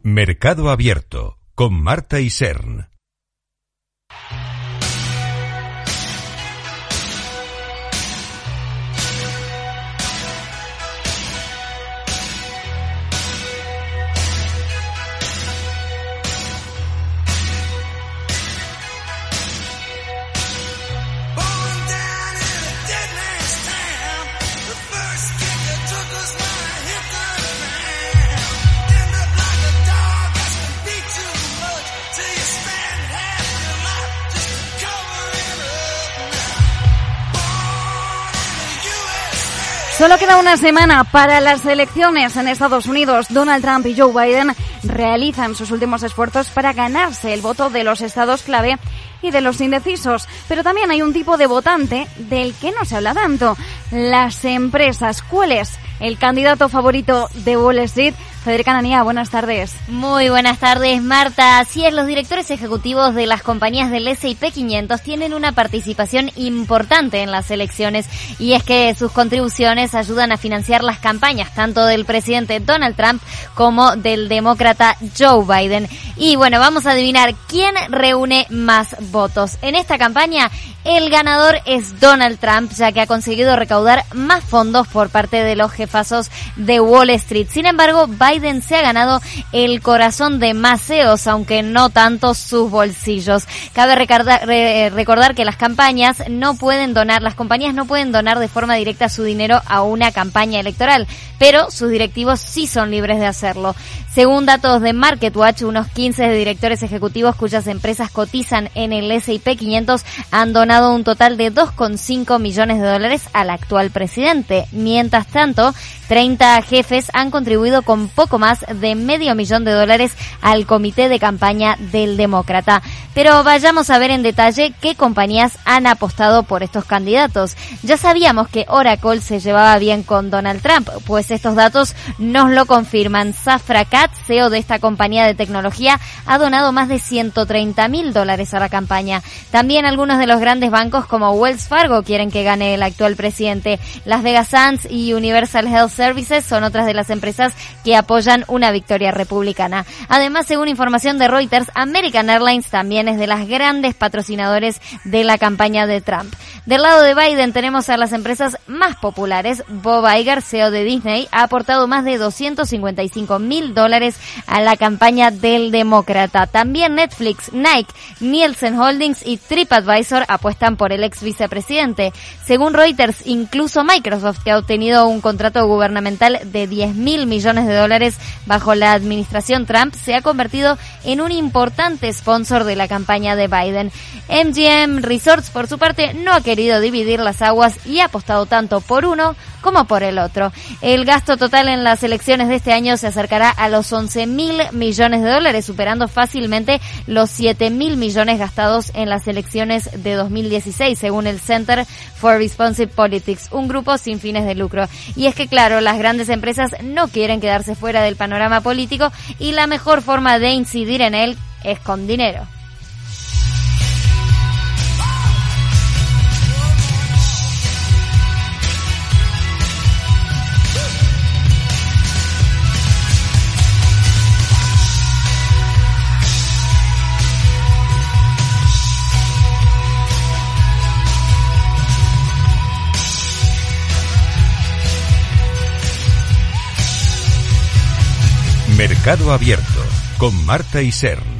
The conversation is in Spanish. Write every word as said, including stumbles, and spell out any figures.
Mercado Abierto con Marta Isern. Solo queda una semana para las elecciones en Estados Unidos. Donald Trump y Joe Biden realizan sus últimos esfuerzos para ganarse el voto de los estados clave y de los indecisos. Pero también hay un tipo de votante del que no se habla tanto: las empresas. ¿Cuál es el candidato favorito de Wall Street? Federica Nanía, buenas tardes. Muy buenas tardes, Marta. Así es, los directores ejecutivos de las compañías del ese y pe quinientos tienen una participación importante en las elecciones, y es que sus contribuciones ayudan a financiar las campañas tanto del presidente Donald Trump como del demócrata Joe Biden. Y bueno, vamos a adivinar quién reúne más votos. En esta campaña, el ganador es Donald Trump, ya que ha conseguido recaudar más fondos por parte de los jefazos de Wall Street. Sin embargo, Biden se ha ganado el corazón de más C E Os, aunque no tanto sus bolsillos. Cabe recordar, re, recordar que las campañas no pueden donar, las compañías no pueden donar de forma directa su dinero a una campaña electoral, pero sus directivos sí son libres de hacerlo. Según datos de MarketWatch, unos quince directores ejecutivos cuyas empresas cotizan en el ese y pe quinientos han donado un total de dos coma cinco millones de dólares al actual presidente. Mientras tanto, treinta jefes han contribuido con poco más de medio millón de dólares al comité de campaña del demócrata. Pero vayamos a ver en detalle qué compañías han apostado por estos candidatos. Ya sabíamos que Oracle se llevaba bien con Donald Trump, pues estos datos nos lo confirman. Safra Catz, C E O de esta compañía de tecnología, ha donado más de ciento treinta mil dólares a la campaña. También algunos de los grandes bancos como Wells Fargo quieren que gane el actual presidente. Las Vegas Sands y Universal Health Services son otras de las empresas que apoyan una victoria republicana. Además, según información de Reuters, American Airlines también es de las grandes patrocinadores de la campaña de Trump. Del lado de Biden tenemos a las empresas más populares. Bob Iger, C E O de Disney, ha aportado más de doscientos cincuenta y cinco mil dólares a la campaña del demócrata. También Netflix, Nike, Nielsen Holdings y TripAdvisor apuestan por el ex vicepresidente. Según Reuters, incluso Microsoft, que ha obtenido un contrato gubernamental de diez mil millones de dólares bajo la administración Trump, se ha convertido en un importante sponsor de la campaña de Biden. M G M Resorts, por su parte, no ha querido dividir las aguas y ha apostado tanto por uno como por el otro. El gasto total en las elecciones de este año se acercará a los once mil millones de dólares, superando fácilmente los siete mil millones gastados en las elecciones de dos mil dieciséis, según el Center for Responsive Politics, un grupo sin fines de lucro. Y es que, claro, las grandes empresas no quieren quedarse fuera del panorama político, y la mejor forma de incidir en él es con dinero. Mercado Abierto con Marta Isern.